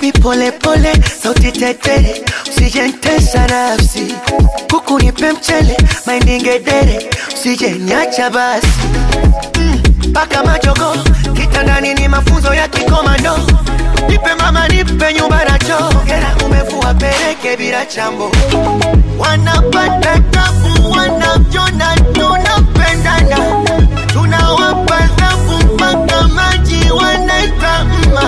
baby pole pole, sauti tetere, usijentesa nafsi. Kuku nipe mchele, maindingedere, usije niacha basi. Paka majogo, kitandani ni mafunzo ya kikomando. Nipe mama nipe nyumba na choo, hera umevua peleke bila chambo. Wanapata tabu, wanajona tunapendana. Tunawapa zafu mpaka maji wanaita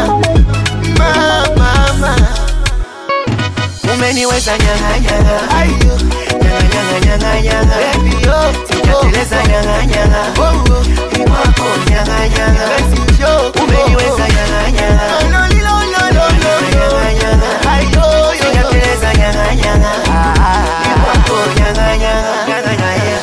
mama. Umeniweza nyanga nyanga, ayo nyanga nyanga nyanga, baby yo sijateleza nyanga nyanga, iwako nyanga nyanga, umeniweza nyanga nyanga, no nyanga nyanga, ayo sijateleza nyanga nyanga, iwako nyanga nyanga nyanga.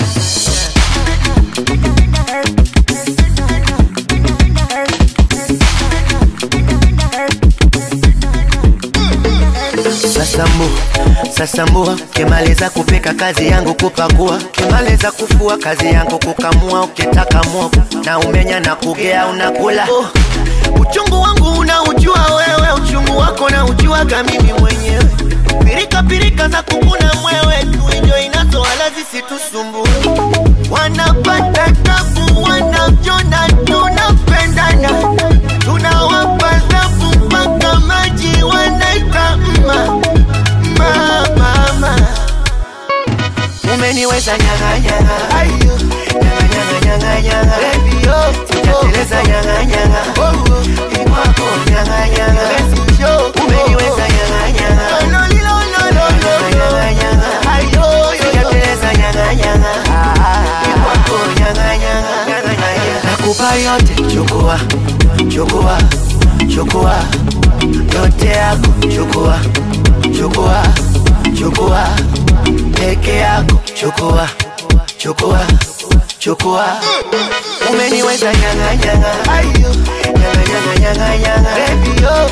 Sasambua, kimaliza kupika kazi yangu kupakua. Kimaliza kufua kazi yangu kukamua. Ukitaka mwogo na umenya na kugea unakula. Uchungu wangu unaujua wewe, uchungu wako na ujuaga mimi mwenyewe. Pirika pirika za kukuna mwewe, tuinjo inazo wala zisitusumbue. Wanapata tabu, wanajona tunapendana. Tunawapa zafu mpaka maji wanaita mama. Umeniweza nyanga nyanga, ayo nyanga nyanga nyanga, baby yo sijateleza nyanga nyanga, iwako nyanga nyanga, umeniweza nyanga nyanga, no nyanga nyanga, ayo sijateleza nyanga nyanga, iwako nyanga nyanga. Nakupa yote, chukua chukua chukua yote yako, chukua chukua chukua peke yako, chukua chukua chukua. Umeniweza nyanga nyanga, ayo nyanga nyanga nyanga nyanga, baby yo